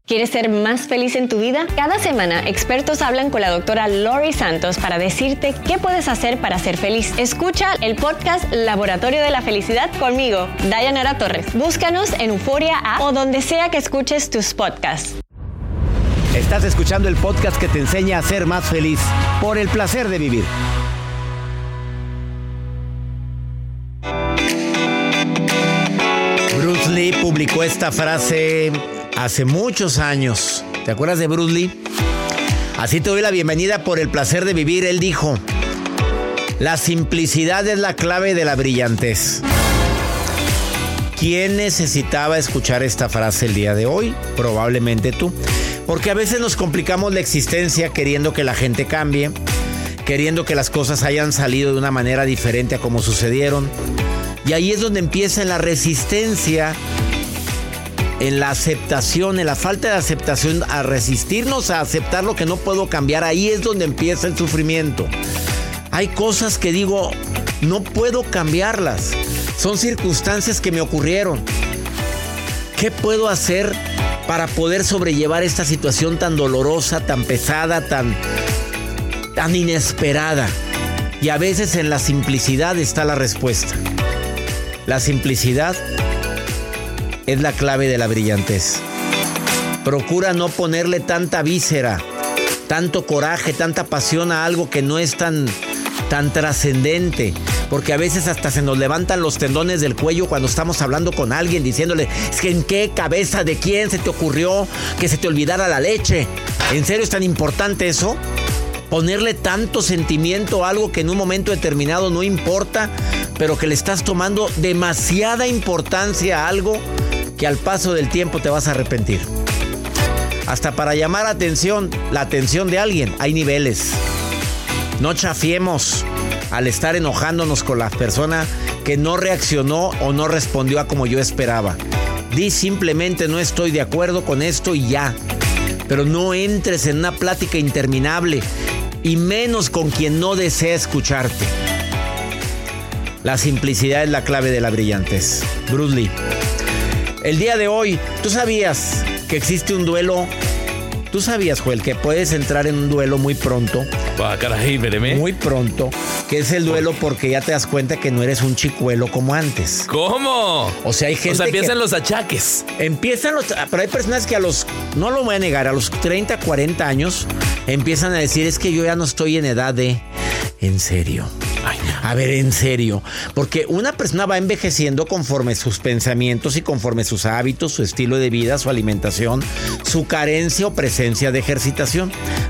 ¿Quieres ser más feliz en tu vida? Cada semana, expertos hablan con la doctora Lori Santos para decirte qué puedes hacer para ser feliz. Escucha el podcast Laboratorio de la Felicidad conmigo, Dayanara Torres. Búscanos en Euforia App o donde sea que escuches tus podcasts. Estás escuchando el podcast que te enseña a ser más feliz por el placer de vivir. Bruce Lee publicó esta frase hace muchos años. ¿Te acuerdas de Bruce Lee? Así te doy la bienvenida por el placer de vivir. Él dijo: la simplicidad es la clave de la brillantez. ¿Quién necesitaba escuchar esta frase el día de hoy? Probablemente tú. Porque a veces nos complicamos la existencia queriendo que la gente cambie, queriendo que las cosas hayan salido de una manera diferente a como sucedieron. Y ahí es donde empieza la resistencia, en la aceptación, en la falta de aceptación, a resistirnos a aceptar lo que no puedo cambiar. Ahí es donde empieza el sufrimiento. Hay cosas que digo, no puedo cambiarlas. Son circunstancias que me ocurrieron. ¿Qué puedo hacer para poder sobrellevar esta situación tan dolorosa, tan pesada, tan inesperada? Y a veces en la simplicidad está la respuesta. La simplicidad es la clave de la brillantez. Procura no ponerle tanta víscera, tanto coraje, tanta pasión a algo que no es tan trascendente. Porque a veces hasta se nos levantan los tendones del cuello cuando estamos hablando con alguien, diciéndole: es que ¿en qué cabeza de quién se te ocurrió que se te olvidara la leche? ¿En serio es tan importante eso? Ponerle tanto sentimiento a algo que en un momento determinado no importa, pero que le estás tomando demasiada importancia a algo que al paso del tiempo te vas a arrepentir. Hasta para llamar la atención de alguien hay niveles. No chafiemos al estar enojándonos con la persona que no reaccionó o no respondió a como yo esperaba. Di simplemente: no estoy de acuerdo con esto, y ya. Pero no entres en una plática interminable, y menos con quien no desea escucharte. La simplicidad es la clave de la brillantez. Bruce Lee. El día de hoy, ¿tú sabías que existe un duelo? ¿Tú sabías, Joel, que puedes entrar en un duelo muy pronto? Caray, vereme. Muy pronto. Que es el duelo porque ya te das cuenta que no eres un chicuelo como antes. ¿Cómo? O sea, hay gente O sea, empiezan que los achaques. Pero hay personas que no lo voy a negar, a los 30, 40 años empiezan a decir: es que yo ya no estoy en edad de... ¿En serio? Ay, no. A ver, en serio. Porque una persona va envejeciendo conforme sus pensamientos y conforme sus hábitos, su estilo de vida, su alimentación, su carencia o presencia de ejercicio.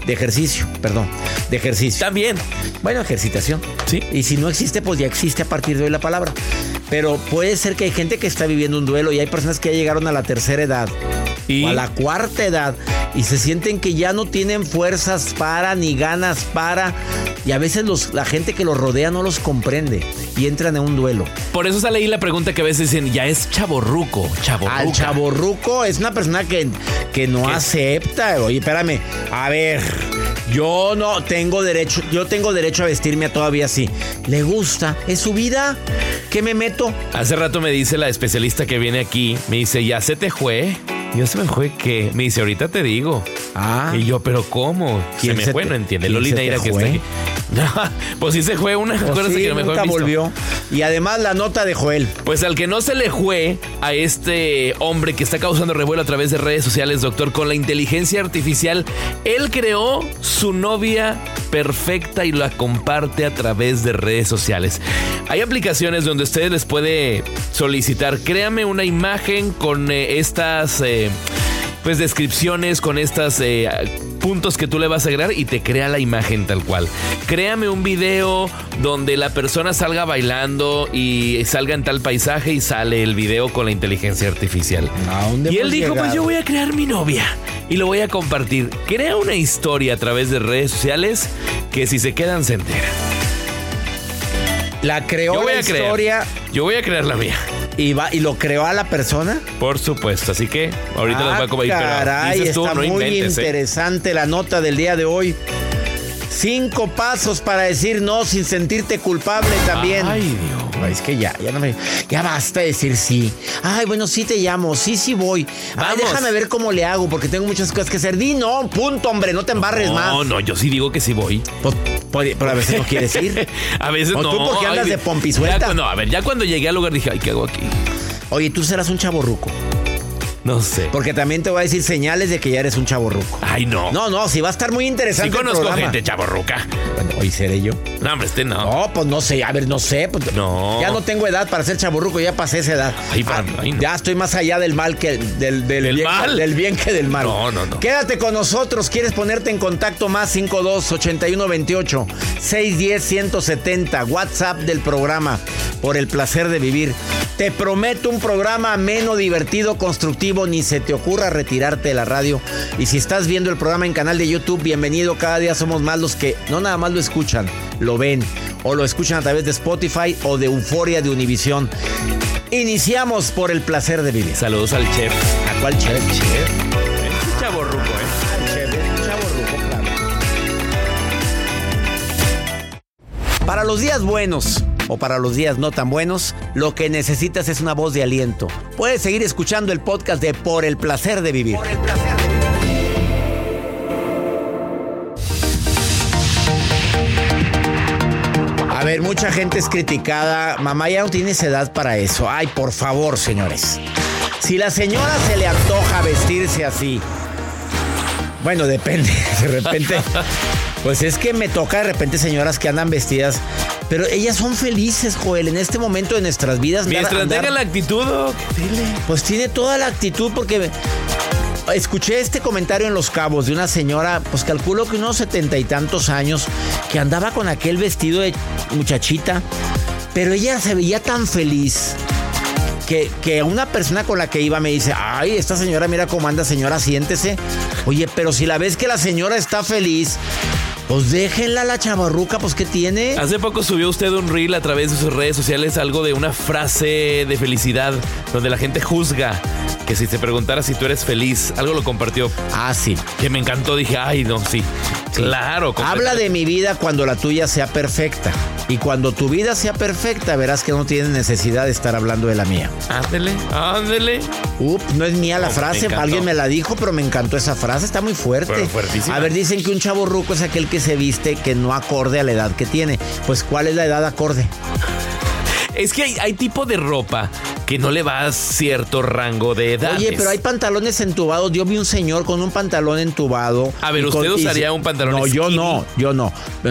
También. Bueno, ejercitación. Sí. Y si no existe, pues ya existe a partir de hoy la palabra. Pero puede ser que hay gente que está viviendo un duelo, y hay personas que ya llegaron a la tercera edad o a la cuarta edad y se sienten que ya no tienen fuerzas para ni ganas para, y a veces la gente que los rodea no los comprende y entran en un duelo. Por eso sale ahí la pregunta que a veces dicen: ya es chavorruco. Al chavorruco es una persona que no acepta. Oye, espérame, a ver, yo tengo derecho a vestirme todavía así. ¿Le gusta? ¿Es su vida? ¿Qué me meto? Hace rato me dice la especialista que viene aquí, me dice: ¿ya se te fue? ¿Ya se me fue qué? Me dice: ahorita te digo. Y yo: ¿pero cómo? ¿Quién se me fue? No entiende. Loli Neira que está aquí. Pues sí se fue una. Pues sí, que no nunca volvió. Y además la nota de Joel. Pues al que no se le fue a este hombre que está causando revuelo a través de redes sociales, doctor, con la inteligencia artificial, él creó su novia perfecta y la comparte a través de redes sociales. Hay aplicaciones donde ustedes les puede solicitar: créame una imagen con estas descripciones, con estas puntos que tú le vas a agregar, y te crea la imagen tal cual. Créame un video donde la persona salga bailando y salga en tal paisaje, y sale el video con la inteligencia artificial. Y él dijo: pues yo voy a crear mi novia y lo voy a compartir. Crea una historia a través de redes sociales que si se quedan se enteran. La creó la historia. Yo voy a crear la mía. ¿Y lo creó a la persona? Por supuesto, así que ahorita les voy a compartir. Caray, dices tú, está no muy inventes, interesante la nota del día de hoy. 5 pasos para decir no sin sentirte culpable también. Ay, Dios. Ay, es que ya basta de decir sí. Ay, bueno, sí te llamo, sí voy. Ay, déjame ver cómo le hago, porque tengo muchas cosas que hacer. Di no, punto, hombre, no te embarres más. No, yo sí digo que sí voy. Pero a veces no quieres ir. A veces no. ¿O tú porque andas de pompisuelta? Ya cuando llegué al lugar dije, ay, ¿qué hago aquí? Oye, tú serás un chavorruco. No sé. Porque también te voy a decir señales de que ya eres un chavorruco. Ay, no. No, sí va a estar muy interesante. Sí conozco gente chavorruca. Bueno, hoy seré yo. No, hombre, no. No, pues no sé. A ver, no sé. Pues, no. Ya no tengo edad para ser chavorruco, ya pasé esa edad. Ay, no. Ya estoy más allá del mal que del bien, mal. Del bien que del mal. No. Quédate con nosotros. ¿Quieres ponerte en contacto? Más 52 81 28 610 170. WhatsApp del programa. Por el placer de vivir. Te prometo un programa ameno, divertido, constructivo. Ni se te ocurra retirarte de la radio. Y si estás viendo el programa en canal de YouTube, bienvenido. Cada día somos más los que no nada más lo escuchan, lo ven o lo escuchan a través de Spotify o de Euforia de Univisión. Iniciamos por el placer de vivir. Saludos al chef. ¿A cuál chef? El chef. Es un chavorruco, El chef es un chavorruco, claro. Para los días buenos o para los días no tan buenos, lo que necesitas es una voz de aliento. Puedes seguir escuchando el podcast de Por el placer de vivir. Por el placer de vivir. A ver, mucha gente es criticada. Mamá, ya no tienes edad para eso. Ay, por favor, señores. Si la señora se le antoja vestirse así, bueno, depende. De repente, pues es que me toca de repente señoras que andan vestidas, pero ellas son felices, Joel, en este momento de nuestras vidas. Mientras tenga la actitud, dile. Pues tiene toda la actitud, porque escuché este comentario en Los Cabos de una señora, pues calculo que unos 70 y tantos años, que andaba con aquel vestido de muchachita, pero ella se veía tan feliz que una persona con la que iba me dice, ay, esta señora, mira cómo anda, señora, siéntese. Oye, pero si la ves que la señora está feliz, pues déjenla, la chavarruca, pues ¿qué tiene? Hace poco subió usted un reel a través de sus redes sociales, algo de una frase de felicidad, donde la gente juzga que si te preguntara si tú eres feliz, algo lo compartió. Ah, sí. Que me encantó, dije, ay, no, sí. Claro. Habla de mi vida cuando la tuya sea perfecta. Y cuando tu vida sea perfecta, verás que no tienes necesidad de estar hablando de la mía. Ándele. No es mía la frase, alguien me la dijo, pero me encantó esa frase, está muy fuerte. Pero fuertísima. A ver, dicen que un chavorruco es aquel que se viste que no acorde a la edad que tiene. Pues, ¿cuál es la edad acorde? Es que hay tipo de ropa que no le va a cierto rango de edades. Oye, pero hay pantalones entubados. Yo vi un señor con un pantalón entubado. A ver, ¿usted usaría un pantalón skinny? Yo no.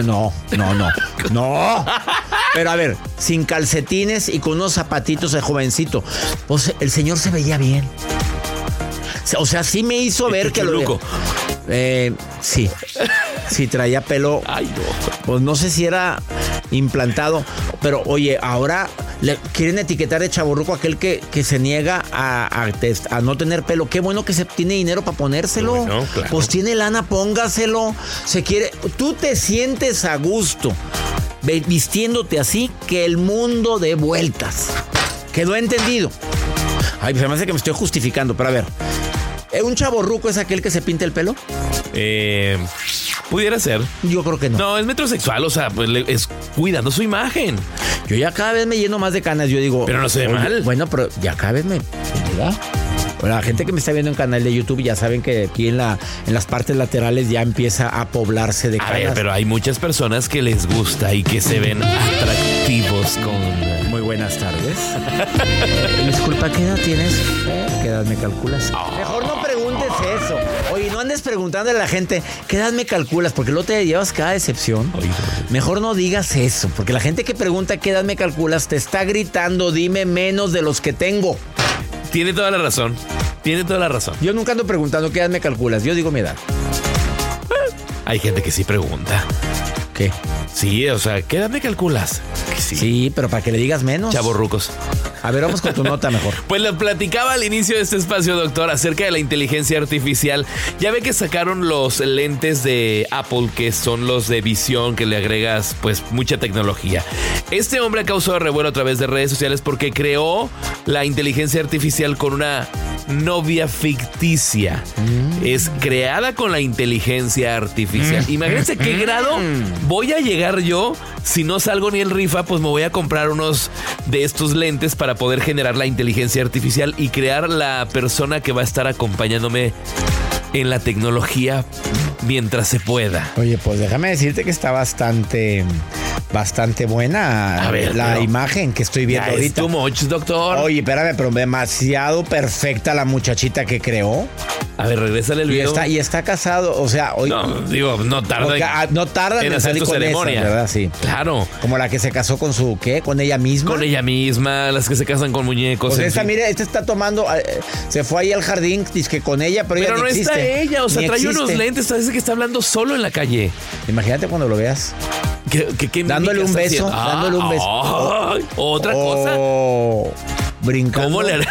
No. Pero a ver, sin calcetines y con unos zapatitos de jovencito. Pues el señor se veía bien. O sea, sí me hizo ver que lo... Sí. Sí, traía pelo. Ay, no. Pues no sé si era implantado. Pero oye, ahora le quieren etiquetar de chavorruco aquel que se niega a no tener pelo. Qué bueno que se tiene dinero para ponérselo. Bueno, claro. Pues tiene lana, póngaselo. Tú te sientes a gusto vistiéndote así, que el mundo dé vueltas. ¿Quedó entendido? Ay, pues se me hace que me estoy justificando, pero a ver. ¿Un chavorruco es aquel que se pinta el pelo? Pudiera ser. Yo creo que no. No, es metrosexual, o sea, pues es cuidando su imagen. Yo ya cada vez me lleno más de canas, yo digo... Pero no se ve mal. Bueno, pero ya cada vez me... ¿verdad? Bueno, la gente que me está viendo en canal de YouTube ya saben que aquí en las partes laterales ya empieza a poblarse de canas. A ver, pero hay muchas personas que les gusta y que se ven atractivos con... Muy buenas tardes. Disculpa, ¿qué edad tienes? ¿Qué edad me calculas? Mejor no preguntes eso. Oye, no andes preguntando a la gente, ¿qué edad me calculas? Porque luego te llevas cada decepción. Mejor no digas eso, porque la gente que pregunta qué edad me calculas te está gritando, dime menos de los que tengo. Tiene toda la razón. Yo nunca ando preguntando qué edad me calculas, yo digo mi edad. Hay gente que sí pregunta. ¿Qué? Sí, o sea, ¿qué edad me calculas? Sí, pero para que le digas menos. Chavorrucos. A ver, vamos con tu nota mejor. Pues le platicaba al inicio de este espacio, doctor, acerca de la inteligencia artificial. Ya ve que sacaron los lentes de Apple, que son los de visión, que le agregas pues mucha tecnología. Este hombre ha causado revuelo a través de redes sociales porque creó la inteligencia artificial con una novia ficticia. Es creada con la inteligencia artificial. Imagínense qué grado voy a llegar yo. Si no salgo ni el rifa, pues me voy a comprar unos de estos lentes para poder generar la inteligencia artificial y crear la persona que va a estar acompañándome en la tecnología mientras se pueda. Oye, pues déjame decirte que está bastante buena la imagen que estoy viendo ahorita. Es too much, doctor. Oye, espérame, pero demasiado perfecta la muchachita que creó. A ver, regrésale el video. Y está casado, o sea... Hoy, no tarda en salir con ceremonia. Esa, ¿verdad? Sí. Claro. Como la que se casó con su, ¿qué? ¿Con ella misma? Con ella misma, las que se casan con muñecos. Pues mire, está tomando... se fue ahí al jardín, dice que con ella, pero ella no existe. Está ella, o sea, trae unos lentes, parece que está hablando solo en la calle. Imagínate cuando lo veas. Dándole un beso, dándole un beso. Otra cosa. Brincando. ¿Cómo le hará?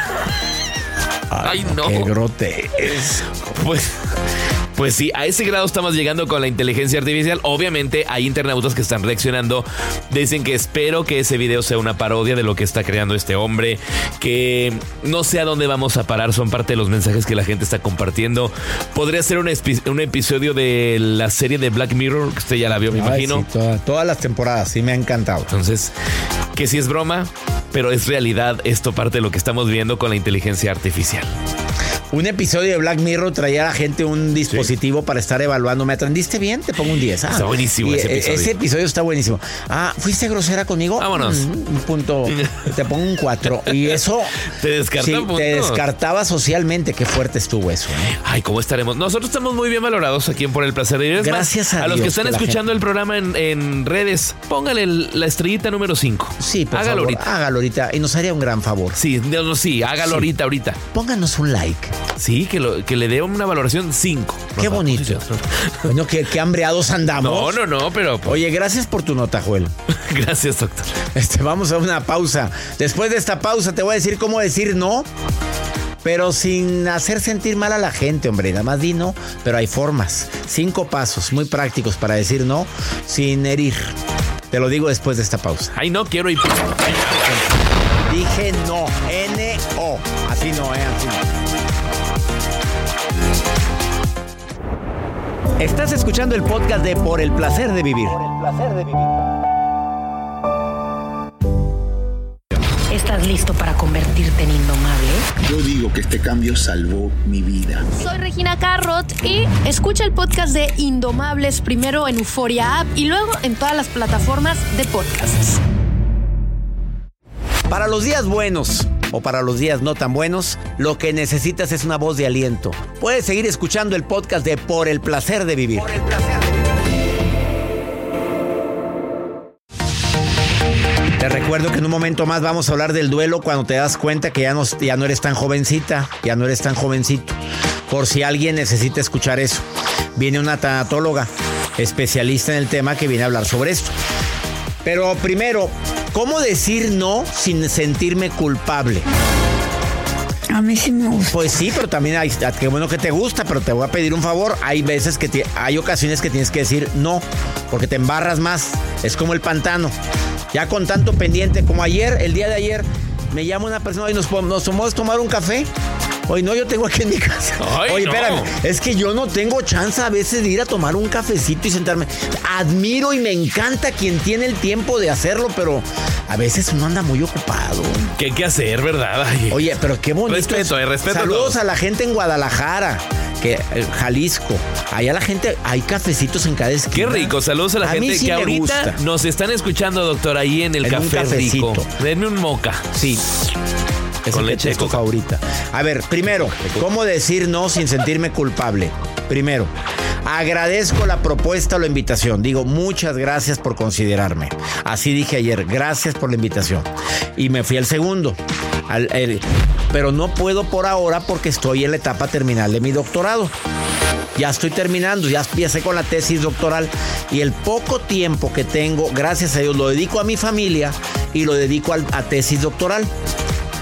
Ay, no. Qué grotesco. Pues sí, a ese grado estamos llegando con la inteligencia artificial. Obviamente hay internautas que están reaccionando. Dicen que espero que ese video sea una parodia de lo que está creando este hombre. Que no sé a dónde vamos a parar. Son parte de los mensajes que la gente está compartiendo. Podría ser un episodio de la serie de Black Mirror, que usted ya la vio, me imagino. Sí, todas las temporadas, sí me ha encantado. Entonces, que sí es broma, pero es realidad esto, parte de lo que estamos viendo con la inteligencia artificial. Un episodio de Black Mirror traía a la gente un dispositivo para estar evaluando. ¿Me atendiste bien? Te pongo un 10. Está buenísimo ese episodio. Ese episodio está buenísimo. ¿Fuiste grosera conmigo? Vámonos. Un punto. Te pongo un 4. Y eso... Te descarta puntos. Te descartaba socialmente. Qué fuerte estuvo eso, ¿eh? Ay, ¿cómo estaremos? Nosotros estamos muy bien valorados aquí en Por el Placer de Vivir. Gracias a Dios. A los que están escuchando el programa en redes, póngale la estrellita número 5. Sí, por favor. Hágalo ahorita. Y nos haría un gran favor. Sí, hágalo ahorita. Pónganos un like. Sí, que le dé una valoración 5. Qué bonito. Bueno, qué hambreados andamos. No, pero... Oye, gracias por tu nota, Joel. Gracias, doctor. Vamos a una pausa. Después de esta pausa te voy a decir cómo decir no, pero sin hacer sentir mal a la gente, hombre. Nada más di no, pero hay formas. 5 pasos muy prácticos para decir no sin herir. Te lo digo después de esta pausa. Ay, no quiero ir. Dije no, N-O. Así no, así no. Estás escuchando el podcast de Por el Placer de Vivir. ¿Estás listo para convertirte en indomable? Yo digo que este cambio salvó mi vida. Soy Regina Carrot y escucha el podcast de Indomables primero en Euforia App y luego en todas las plataformas de podcasts. Para los días buenos o para los días no tan buenos, lo que necesitas es una voz de aliento. Puedes seguir escuchando el podcast de Por el Placer de Vivir. Te recuerdo que en un momento más vamos a hablar del duelo cuando te das cuenta que ya no eres tan jovencita, ya no eres tan jovencito. Por si alguien necesita escuchar eso. Viene una tanatóloga especialista en el tema que viene a hablar sobre esto. Pero primero, ¿cómo decir no sin sentirme culpable? A mí sí me gusta. Pues sí, pero también qué bueno que te gusta, pero te voy a pedir un favor. Hay ocasiones que tienes que decir no, porque te embarras más. Es como el pantano. Ya con tanto pendiente, como el día de ayer, me llama una persona y nos podemos tomar un café. Oye, no, yo tengo aquí en mi casa. Oye, espérame, es que yo no tengo chance a veces de ir a tomar un cafecito y sentarme. Admiro y me encanta quien tiene el tiempo de hacerlo, pero a veces uno anda muy ocupado. ¿Qué hay que hacer, verdad? Ay. Oye, pero qué bonito. Respeto. Saludos a la gente en Guadalajara, Jalisco. Allá la gente, hay cafecitos en cada esquina. Qué rico, saludos a la gente sí que ahorita gusta. Nos están escuchando, doctor, ahí en el café rico. Denme un moca. Sí. Con leche de coca. coca. Favorita. A ver, primero, ¿cómo decir no sin sentirme culpable? Primero, agradezco la propuesta o la invitación. Digo, muchas gracias por considerarme. Así dije ayer, gracias por la invitación. Y me fui al segundo. Pero no puedo por ahora porque estoy en la etapa terminal de mi doctorado. Ya estoy terminando, ya empecé con la tesis doctoral y el poco tiempo que tengo, gracias a Dios, lo dedico a mi familia y lo dedico a tesis doctoral.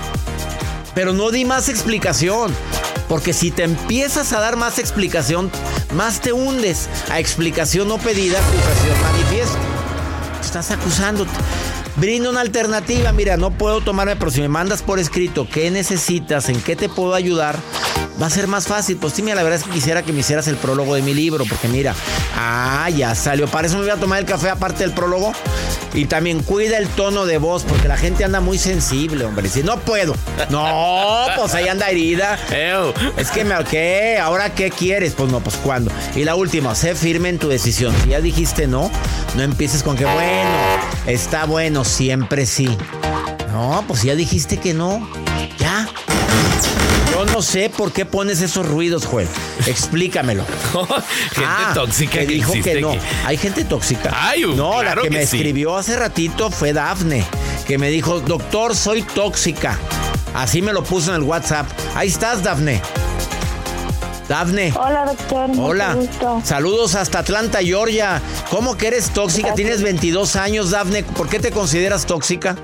Pero no di más explicación. Porque si te empiezas a dar más explicación, más te hundes. A explicación no pedida, acusación manifiesta. Estás acusándote. Brinda una alternativa. Mira, no puedo tomarme, pero si me mandas por escrito qué necesitas, en qué te puedo ayudar, va a ser más fácil. Pues sí, mira, la verdad es que quisiera que me hicieras el prólogo de mi libro. Porque mira, ya salió. Para eso me voy a tomar el café aparte del prólogo. Y también cuida el tono de voz, porque la gente anda muy sensible, hombre. Dice, no puedo. No, pues ahí anda herida. Es que ¿qué? ¿Ahora qué quieres? Pues no, pues ¿cuándo? Y la última, sé firme en tu decisión. Si ya dijiste no empieces con que bueno, está bueno, siempre sí. No, pues ya dijiste que no. Ya. Yo no sé por qué pones esos ruidos, Joel. Explícamelo. Gente tóxica que dijo que no. ¿Hay gente tóxica? No, claro, la que me escribió hace ratito fue Dafne, que me dijo, doctor, soy tóxica. Así me lo puso en el WhatsApp. Ahí estás, Dafne. Dafne. Hola, doctor. Hola. Saludos hasta Atlanta, Georgia. ¿Cómo que eres tóxica? Gracias. Tienes 22 años, Dafne. ¿Por qué te consideras tóxica?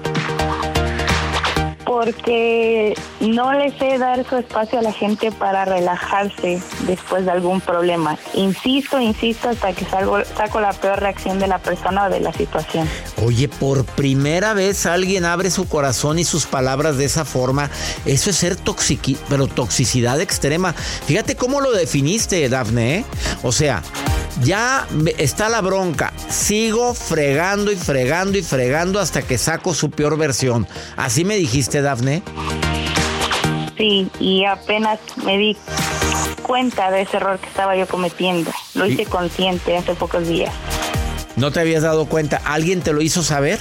Porque no le sé dar su espacio a la gente para relajarse después de algún problema. Insisto hasta que saco la peor reacción de la persona o de la situación. Oye, por primera vez alguien abre su corazón y sus palabras de esa forma. Eso es ser pero toxicidad extrema. Fíjate cómo lo definiste, Dafne, ¿eh? O sea, ya está la bronca. Sigo fregando hasta que saco su peor versión. ¿Así me dijiste, Dafne? Sí, y apenas me di cuenta de ese error que estaba yo cometiendo. Lo hice consciente hace pocos días. ¿No te habías dado cuenta? ¿Alguien te lo hizo saber?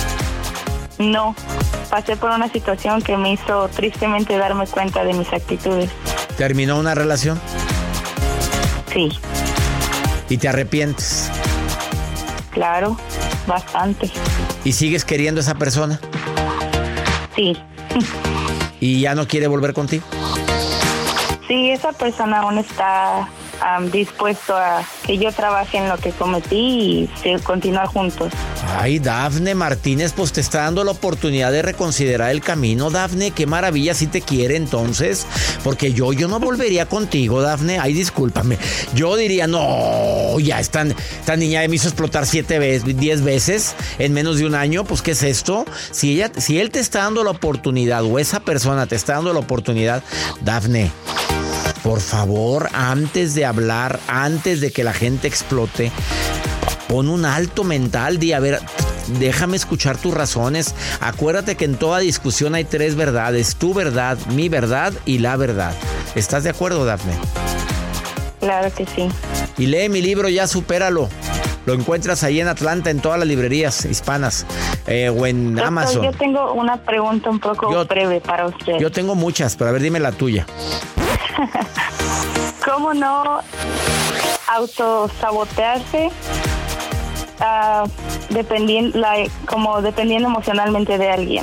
No. Pasé por una situación que me hizo tristemente darme cuenta de mis actitudes. ¿Terminó una relación? Sí. ¿Y te arrepientes? Claro, bastante. ¿Y sigues queriendo a esa persona? Sí. ¿Y ya no quiere volver contigo? Sí, esa persona aún está dispuesto a que yo trabaje en lo que cometí y continuar juntos. Ay, Dafne Martínez, pues te está dando la oportunidad de reconsiderar el camino, Dafne. Qué maravilla si te quiere entonces. Porque yo no volvería contigo, Dafne. Ay, discúlpame. Yo diría, no, ya esta niña me hizo explotar 10 veces en menos de un año. Pues, ¿qué es esto? Si él te está dando la oportunidad o esa persona te está dando la oportunidad, Dafne, por favor, antes de hablar, antes de que la gente explote, pon un alto mental, a ver, déjame escuchar tus razones. Acuérdate que en toda discusión hay 3 verdades: tu verdad, mi verdad y la verdad. ¿Estás de acuerdo, Dafne? Claro que sí. Y lee mi libro, Ya Supéralo. Lo encuentras ahí en Atlanta, en todas las librerías hispanas, o en Doctor, Amazon. Yo tengo una pregunta un poco breve para usted. Yo tengo muchas, pero a ver, dime la tuya. ¿Cómo no autosabotearse dependiendo emocionalmente de alguien?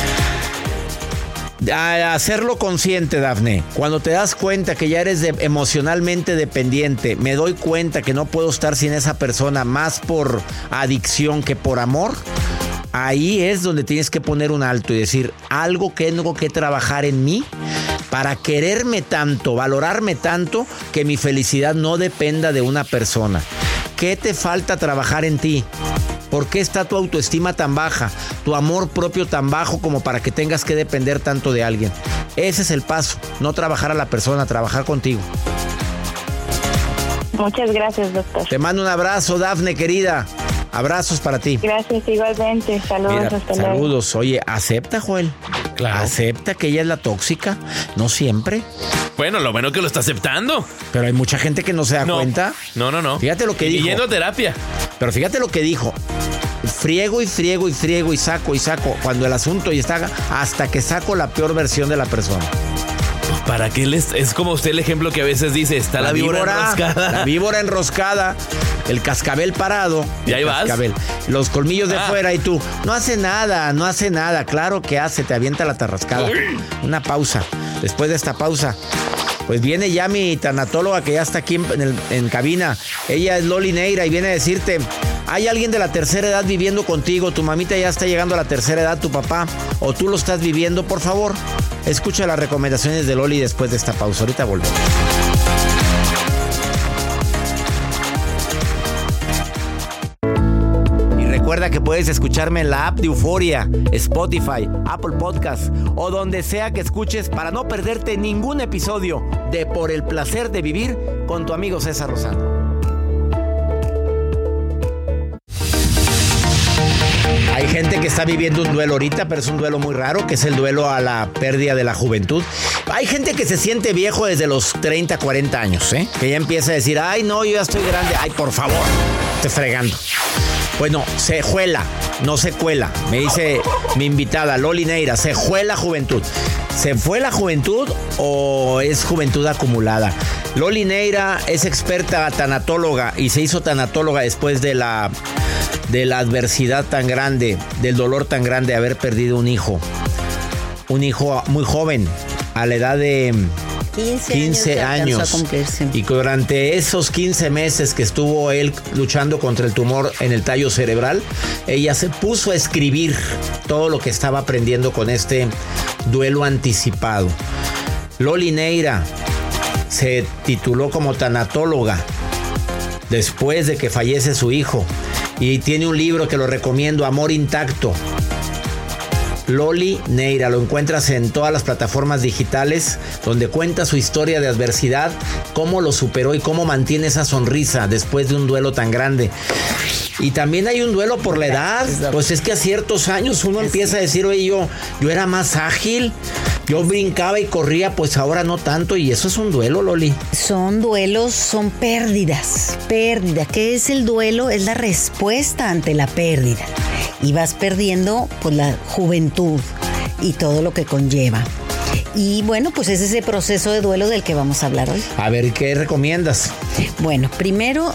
A hacerlo consciente, Dafne. Cuando te das cuenta que ya eres emocionalmente dependiente, me doy cuenta que no puedo estar sin esa persona más por adicción que por amor. Ahí es donde tienes que poner un alto y decir, algo que tengo que trabajar en mí para quererme tanto, valorarme tanto, que mi felicidad no dependa de una persona. ¿Qué te falta trabajar en ti? ¿Por qué está tu autoestima tan baja, tu amor propio tan bajo como para que tengas que depender tanto de alguien? Ese es el paso, no trabajar a la persona, trabajar contigo. Muchas gracias, doctor. Te mando un abrazo, Dafne, querida. Abrazos para ti. Gracias, igualmente. Saludos. Mira, hasta luego. Saludos. Oye, acepta, Joel. Claro. Acepta que ella es la tóxica. No siempre. Bueno, lo bueno que lo está aceptando. Pero hay mucha gente que no se da cuenta. No. Fíjate lo que dijo. Y yendo a terapia. Pero fíjate lo que dijo. Friego y saco. Cuando el asunto ya está, hasta que saco la peor versión de la persona. ¿Para qué es como usted el ejemplo que a veces dice? Está la víbora enroscada. La víbora enroscada. El cascabel parado. ¿Y ahí vas? Los colmillos de fuera y tú. No hace nada. Claro que hace. Te avienta la tarrascada. Uy. Una pausa. Después de esta pausa, pues viene ya mi tanatóloga que ya está aquí en cabina. Ella es Loli Neira y viene a decirte: hay alguien de la tercera edad viviendo contigo. Tu mamita ya está llegando a la tercera edad, tu papá, o tú lo estás viviendo. Por favor, Escucha las recomendaciones de Loli después de esta pausa. Ahorita volvemos. Recuerda que puedes escucharme en la app de Euforia, Spotify, Apple Podcast o donde sea que escuches para no perderte ningún episodio de Por el Placer de Vivir con tu amigo César Lozano. Hay gente que está viviendo un duelo ahorita, pero es un duelo muy raro, que es el duelo a la pérdida de la juventud. Hay gente que se siente viejo desde los 30, 40 años, que ya empieza a decir, ay no, yo ya estoy grande. Ay, por favor, estoy fregando. Bueno, se juela, no se cuela. Me dice mi invitada, Loli Neira, ¿se fue la juventud? ¿Se fue la juventud o es juventud acumulada? Loli Neira es experta tanatóloga y se hizo tanatóloga después de la adversidad tan grande, del dolor tan grande de haber perdido un hijo. Un hijo muy joven, a la edad de 15 años. Y durante esos 15 meses que estuvo él luchando contra el tumor en el tallo cerebral, ella se puso a escribir todo lo que estaba aprendiendo con este duelo anticipado. Loli Neira se tituló como tanatóloga después de que fallece su hijo y tiene un libro que lo recomiendo, Amor Intacto. Loli Neira, lo encuentras en todas las plataformas digitales, donde cuenta su historia de adversidad, cómo lo superó y cómo mantiene esa sonrisa después de un duelo tan grande. Y también hay un duelo por la edad, pues es que a ciertos años uno empieza a decir, oye, yo era más ágil, yo brincaba y corría, pues ahora no tanto, y eso es un duelo, Loli. Son duelos, son pérdidas. ¿Qué es el duelo? Es la respuesta ante la pérdida. Y vas perdiendo pues la juventud y todo lo que conlleva. Y bueno, pues es ese proceso de duelo del que vamos a hablar hoy. A ver, ¿qué recomiendas? Bueno, primero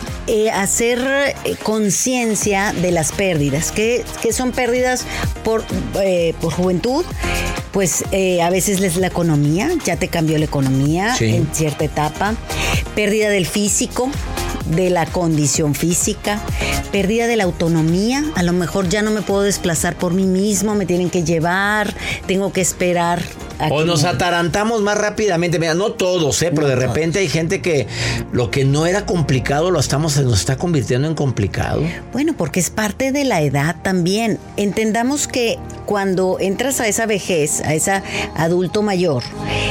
hacer conciencia de las pérdidas. ¿Qué son pérdidas por juventud? Pues a veces es la economía, ya te cambió la economía en cierta etapa. Pérdida del físico, de la condición física, pérdida de la autonomía, a lo mejor ya no me puedo desplazar por mí mismo, me tienen que llevar, tengo que esperar. O nos atarantamos más rápidamente, mira, no todos, pero de repente hay gente que lo que no era complicado nos está convirtiendo en complicado. Bueno, porque es parte de la edad también. Entendamos que cuando entras a esa vejez, a ese adulto mayor,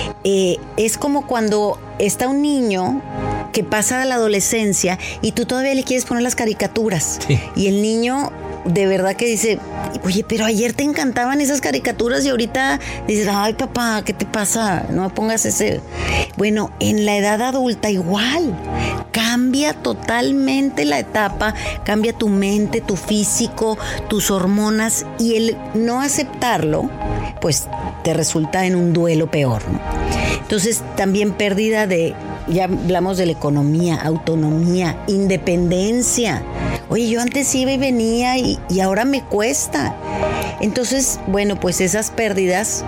es como cuando está un niño que pasa a la adolescencia y tú todavía le quieres poner las caricaturas. Sí. Y el niño de verdad que dice, oye, pero ayer te encantaban esas caricaturas y ahorita dices, ay papá, ¿qué te pasa? No me pongas ese. Bueno, en la edad adulta igual, cambia totalmente la etapa, cambia tu mente, tu físico, tus hormonas, y el no aceptarlo, pues te resulta en un duelo peor, ¿no? Entonces también pérdida de, ya hablamos de la economía, autonomía, independencia. Oye, yo antes iba y venía y ahora me cuesta. Entonces, bueno, pues esas pérdidas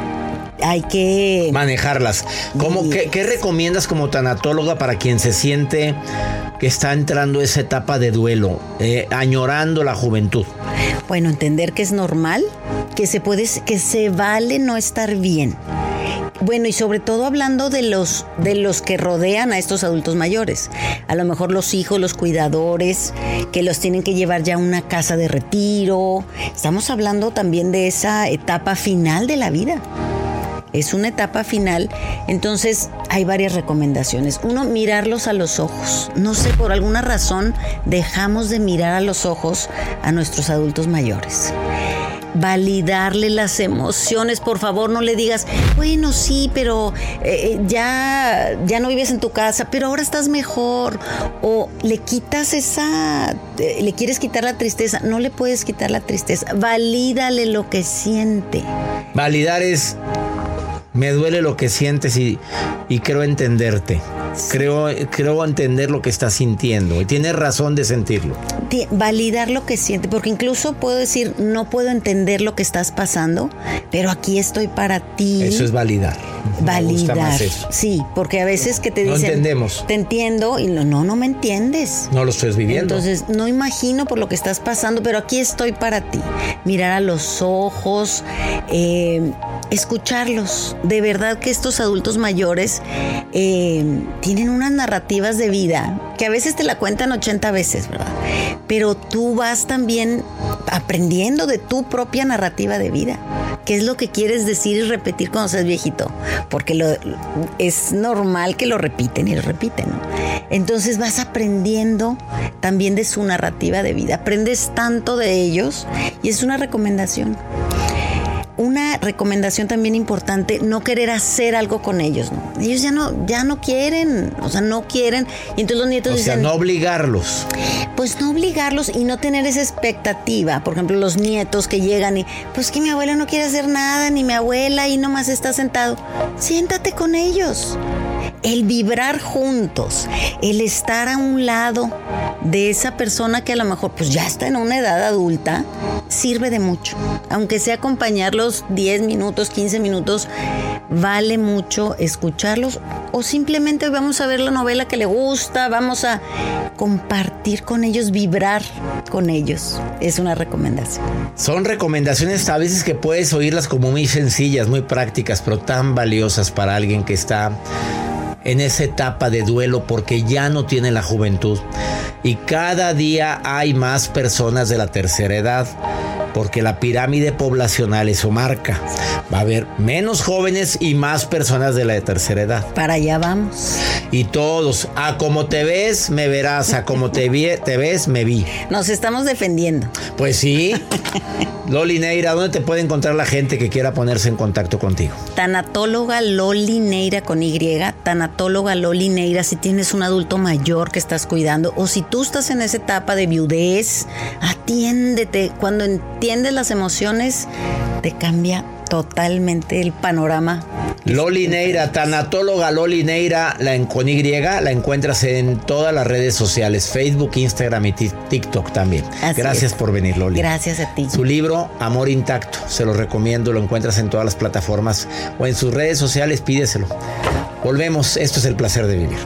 hay que manejarlas. ¿Qué recomiendas como tanatóloga para quien se siente que está entrando esa etapa de duelo, añorando la juventud? Bueno, entender que es normal, que se vale no estar bien. Bueno, y sobre todo hablando de los que rodean a estos adultos mayores. A lo mejor los hijos, los cuidadores, que los tienen que llevar ya a una casa de retiro. Estamos hablando también de esa etapa final de la vida. Es una etapa final, entonces hay varias recomendaciones. Uno, mirarlos a los ojos. No sé, por alguna razón dejamos de mirar a los ojos a nuestros adultos mayores. Validarle las emociones, por favor, no le digas, bueno, sí, pero ya no vives en tu casa, pero ahora estás mejor. O le quieres quitar la tristeza, no le puedes quitar la tristeza. Valídale lo que siente. Validar es, me duele lo que sientes y creo entenderte. Creo entender lo que está sintiendo y tiene razón de sentirlo. Validar lo que siente, porque incluso puedo decir, no puedo entender lo que estás pasando, pero aquí estoy para ti. Eso es validar. Validar. Me gusta más eso. Sí, porque a veces que te dicen, no entendemos. Te entiendo y no me entiendes. No lo estoy viviendo. Entonces, no imagino por lo que estás pasando, pero aquí estoy para ti. Mirar a los ojos, escucharlos. De verdad que estos adultos mayores tienen unas narrativas de vida que a veces te la cuentan 80 veces, ¿verdad? Pero tú vas también aprendiendo de tu propia narrativa de vida. ¿Qué es lo que quieres decir y repetir cuando seas viejito? Porque es normal que lo repiten y lo repiten, ¿no? Entonces vas aprendiendo también de su narrativa de vida. Aprendes tanto de ellos y es una recomendación. Una recomendación también importante, no querer hacer algo con ellos, ¿no? Ellos ya no quieren, no quieren. Y entonces los nietos dicen... no obligarlos. Pues no obligarlos y no tener esa expectativa. Por ejemplo, los nietos que llegan y... Pues que mi abuela no quiere hacer nada, ni mi abuela, y nomás está sentado. Siéntate con ellos. El vibrar juntos, el estar a un lado de esa persona que a lo mejor pues ya está en una edad adulta, sirve de mucho. Aunque sea acompañarlos 10 minutos, 15 minutos, vale mucho escucharlos. O simplemente vamos a ver la novela que le gusta, vamos a compartir con ellos, vibrar con ellos. Es una recomendación. Son recomendaciones a veces que puedes oírlas como muy sencillas, muy prácticas, pero tan valiosas para alguien que está en esa etapa de duelo porque ya no tiene la juventud. Y cada día hay más personas de la tercera edad, porque la pirámide poblacional eso marca. Va a haber menos jóvenes y más personas de la tercera edad. Para allá vamos. Y todos, a como te ves, me verás, a como te ves, me vi. Nos estamos defendiendo. Pues sí. Loli Neira, ¿dónde te puede encontrar la gente que quiera ponerse en contacto contigo? Tanatóloga Loli Neira con Y, Tanatóloga Loli Neira, si tienes un adulto mayor que estás cuidando o si tú estás en esa etapa de viudez, atiéndete. Cuando entiendes las emociones, te cambia totalmente el panorama. Loli Neira, Tanatóloga Loli Neira, con Y, la encuentras en todas las redes sociales, Facebook, Instagram y TikTok también. Gracias por venir, Loli. Gracias a ti. Su libro, Amor Intacto, se lo recomiendo, lo encuentras en todas las plataformas o en sus redes sociales, pídeselo. Volvemos, esto es El Placer de Vivir.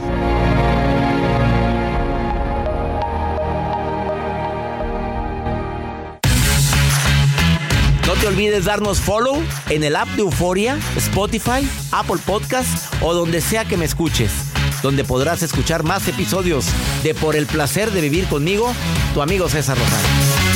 No te olvides darnos follow en el app de Euforia, Spotify, Apple Podcasts o donde sea que me escuches, donde podrás escuchar más episodios de Por el Placer de Vivir conmigo, tu amigo César Lozano.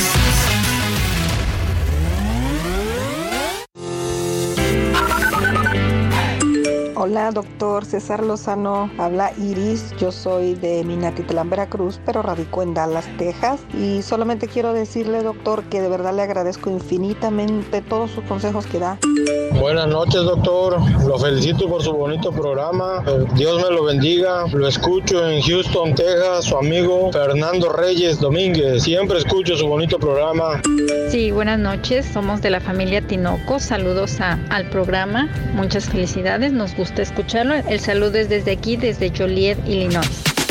Hola, doctor César Lozano. Habla Iris. Yo soy de Minatitlán, Veracruz, pero radico en Dallas, Texas. Y solamente quiero decirle, doctor, que de verdad le agradezco infinitamente todos sus consejos que da. Buenas noches, doctor. Lo felicito por su bonito programa. Dios me lo bendiga. Lo escucho en Houston, Texas. Su amigo Fernando Reyes Domínguez. Siempre escucho su bonito programa. Sí, buenas noches. Somos de la familia Tinoco. Saludos al programa. Muchas felicidades. Nos gusta escucharlo. El saludo es desde aquí, desde Joliet, Illinois.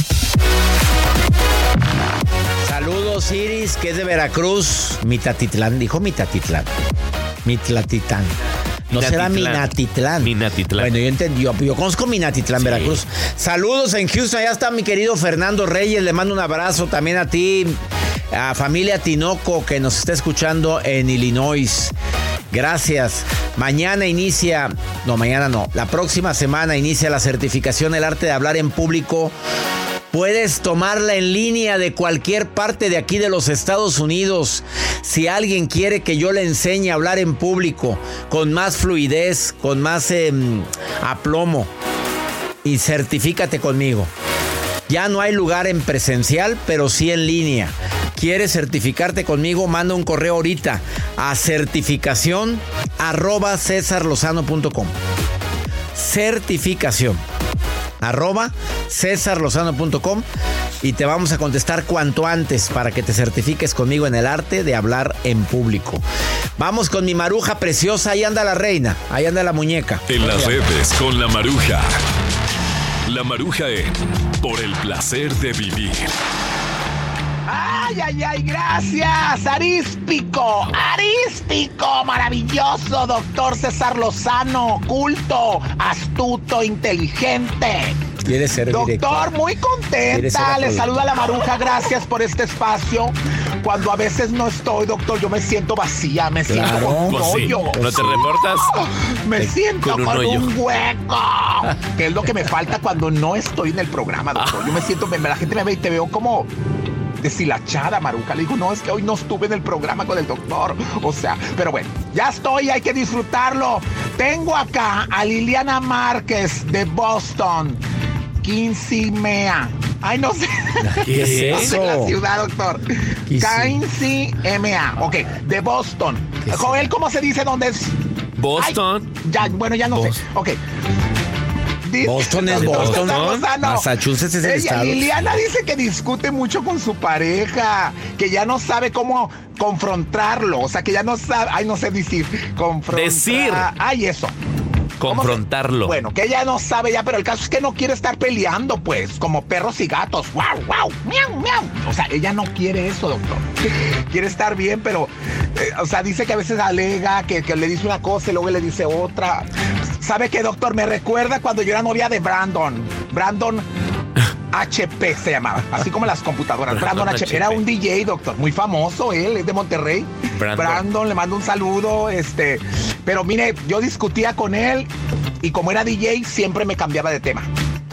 Saludos, Iris, que es de Veracruz. Mitatitlán, dijo Mitatitlán. Mitlatitán. No será Minatitlán. Minatitlán. Bueno, yo entendí. Yo conozco Minatitlán, sí. Veracruz. Saludos en Houston. Allá está mi querido Fernando Reyes. Le mando un abrazo también a ti, a familia Tinoco, que nos está escuchando en Illinois. Gracias. La próxima semana inicia la certificación El Arte de Hablar en Público. Puedes tomarla en línea de cualquier parte de aquí de los Estados Unidos. Si alguien quiere que yo le enseñe a hablar en público con más fluidez, con más aplomo, y certifícate conmigo. Ya no hay lugar en presencial, pero sí en línea. ¿Quieres certificarte conmigo? Manda un correo ahorita a certificación@cesarlozano.com. certificación@cesarlozano.com y te vamos a contestar cuanto antes para que te certifiques conmigo en el arte de hablar en público. Vamos con mi Maruja preciosa. Ahí anda la reina, ahí anda la muñeca. En las redes con la Maruja. La Maruja en Por el Placer de Vivir. ¡Ay, ay, ay! ¡Gracias! ¡Aríspico! ¡Maravilloso! Doctor César Lozano, culto, astuto, inteligente. Quiere ser Doctor, director. muy contenta. Le saluda la Maruja. Gracias por este espacio. Cuando a veces no estoy, doctor, yo me siento vacía. Me siento con un hoyo. Sí. ¿No te reportas? Me siento con hoyo. un hueco. Que es lo que me falta cuando no estoy en el programa, doctor. Yo me siento, la gente me ve y te veo como deshilachada, Maruja. Le digo, no, es que hoy no estuve en el programa con el doctor. O sea, pero bueno, ya estoy, hay que disfrutarlo. Tengo acá a Liliana Márquez de Boston. Quincy-Mea. Ay, no sé. ¿Qué es eso? La ciudad, doctor. Quincy-Mea. Ok, de Boston. Joel, ¿cómo se dice dónde es? Boston. Ay, ya, bueno, ya no sé. Ok. Boston es Boston, ¿no? No. Massachusetts es el estado. Liliana dice que discute mucho con su pareja, que ya no sabe cómo confrontarlo, o sea, que ya no sabe, ay, no sé decir, Decir. Ay, eso. Confrontarlo. Bueno, que ella no sabe ya, pero el caso es que no quiere estar peleando, pues, como perros y gatos. ¡Wow, wow! ¡Miau, miau! O sea, ella no quiere eso, doctor. Quiere estar bien, pero, o sea, dice que a veces alega que le dice una cosa y luego le dice otra. ¿Sabe qué, doctor? Me recuerda cuando yo era novia de Brandon. Brandon HP se llamaba, así como las computadoras. Brandon HP era un DJ, doctor, muy famoso, él es de Monterrey. Brandon, le mando un saludo, pero mire, yo discutía con él y como era DJ siempre me cambiaba de tema.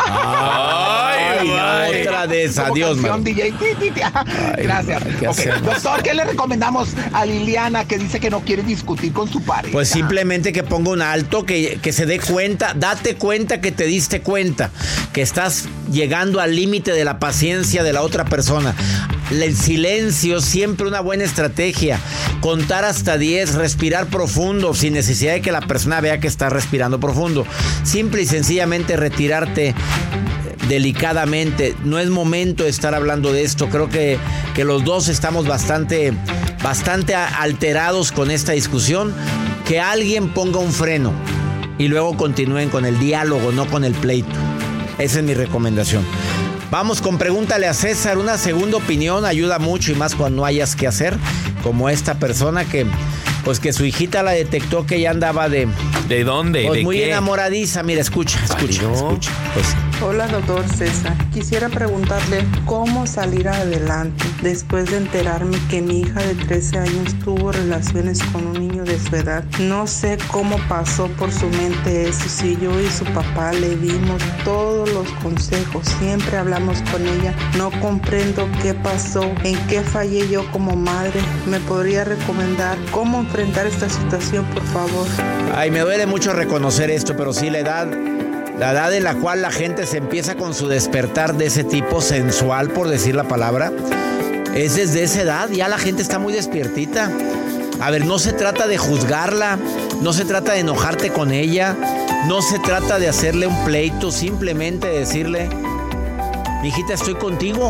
Ay, otra de esas, adiós, man. DJ. Gracias. Okay. Doctor, ¿qué le recomendamos a Liliana que dice que no quiere discutir con su pareja? Pues simplemente que ponga un alto, que se dé cuenta, date cuenta que te diste cuenta, que estás llegando al límite de la paciencia de la otra persona. El silencio, siempre una buena estrategia. Contar hasta 10, respirar profundo, sin necesidad de que la persona vea que estás respirando profundo. Simple y sencillamente retirarte delicadamente. No es momento de estar hablando de esto. Creo que los dos estamos bastante alterados con esta discusión. Que alguien ponga un freno y luego continúen con el diálogo, no con el pleito. Esa es mi recomendación. Vamos con Pregúntale a César. Una segunda opinión ayuda mucho y más cuando no hayas que hacer, como esta persona que su hijita la detectó que ella andaba ¿De dónde? Pues ¿De muy qué? enamoradiza. Mira, escucha. Pues, Hola, doctor César. Quisiera preguntarle cómo salir adelante después de enterarme que mi hija de 13 años tuvo relaciones con un niño de su edad. No sé cómo pasó por su mente eso. Si yo y su papá le dimos todos los consejos, siempre hablamos con ella. No comprendo qué pasó, en qué fallé yo como madre. ¿Me podría recomendar cómo enfrentar esta situación, por favor? Ay, me duele mucho reconocer esto, pero sí, la edad en la cual la gente se empieza con su despertar de ese tipo sensual, por decir la palabra, es desde esa edad. Ya la gente está muy despiertita. A ver, no se trata de juzgarla, no se trata de enojarte con ella, no se trata de hacerle un pleito, simplemente decirle: mijita, estoy contigo.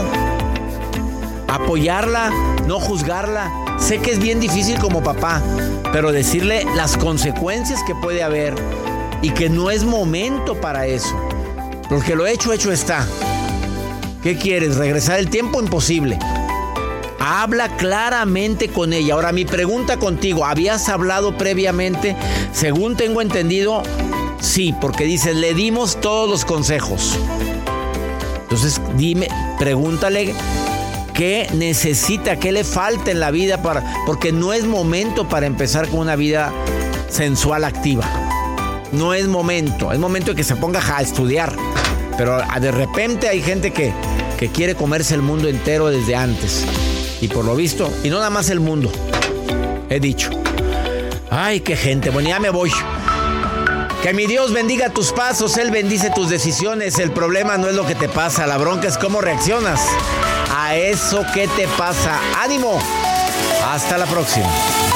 Apoyarla, no juzgarla. Sé que es bien difícil como papá, pero decirle las consecuencias que puede haber y que no es momento para eso. Porque lo hecho está. ¿Qué quieres? ¿Regresar el tiempo? Imposible. Habla claramente con ella. Ahora, mi pregunta contigo: ¿habías hablado previamente? Según tengo entendido, sí, porque dices, le dimos todos los consejos. Entonces, pregúntale qué necesita, qué le falta en la vida porque no es momento para empezar con una vida sensual activa. No es momento de que se ponga a estudiar. Pero de repente hay gente que quiere comerse el mundo entero desde antes. Y por lo visto, y no nada más el mundo, he dicho. Ay, qué gente. Bueno, ya me voy. Que mi Dios bendiga tus pasos, Él bendice tus decisiones. El problema no es lo que te pasa, la bronca es cómo reaccionas a eso que te pasa. ¡Ánimo! Hasta la próxima.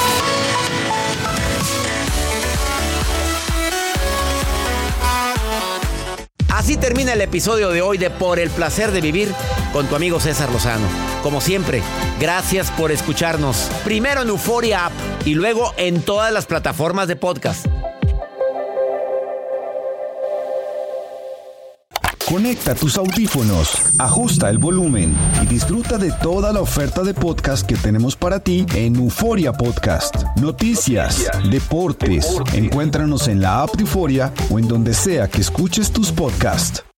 Así termina el episodio de hoy de Por el Placer de Vivir con tu amigo César Lozano. Como siempre, gracias por escucharnos. Primero en Euforia App y luego en todas las plataformas de podcast. Conecta tus audífonos, ajusta el volumen y disfruta de toda la oferta de podcast que tenemos para ti en Euforia Podcast. Noticias, deportes. Encuéntranos en la app de Euforia o en donde sea que escuches tus podcasts.